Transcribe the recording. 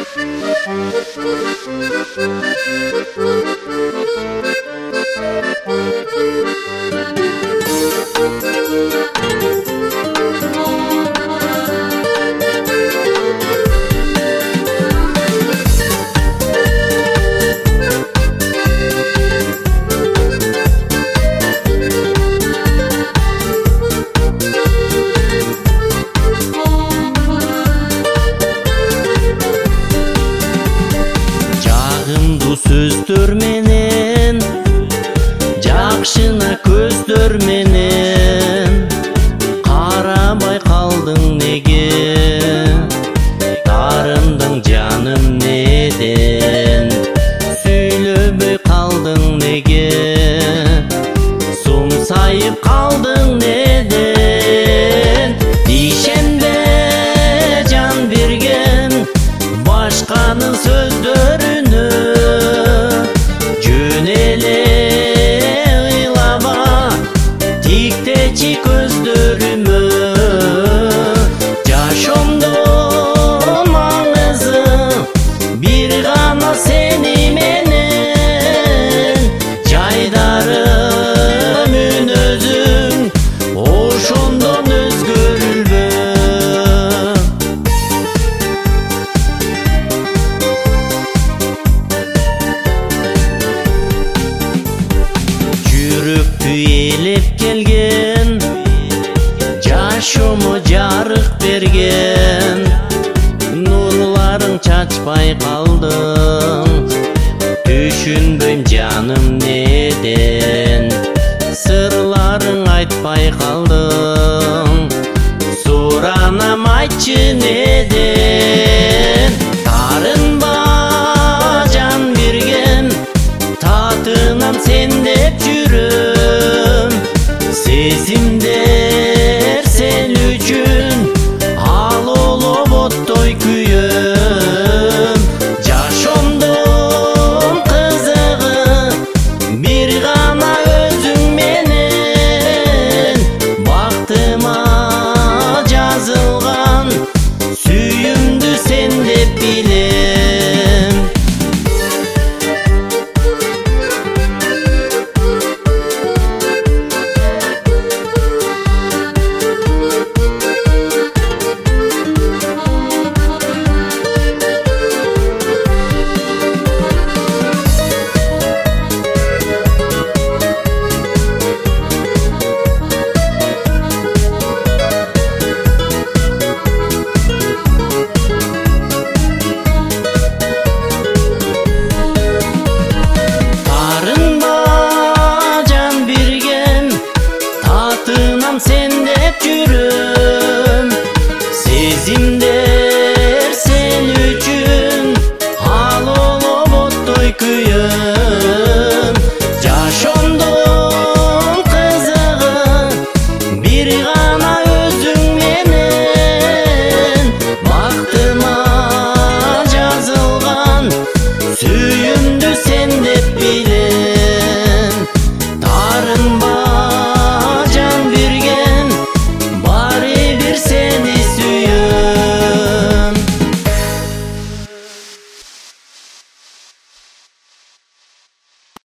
Сөздөр менен, жакшына көздөр менен карабай калдың неге? Тарындың жаным неден, сүйлөбөй калдың неге? Сумсайып калдың неден? Ишенбе жан берген башканын сөздөрүнө, тиктечи көздөрүмө. Жашоомдун маңызы бир гана сени менен, жайдарым мүнөзүң ошондон өзгөрүлбө. Жүрөктү ээлеп келген, жашоомо жарык берген, нурларың чачпай калдың. Түшүнбөйм жаным неден, сырларың айтпай калдың. Суранам айтчы неден?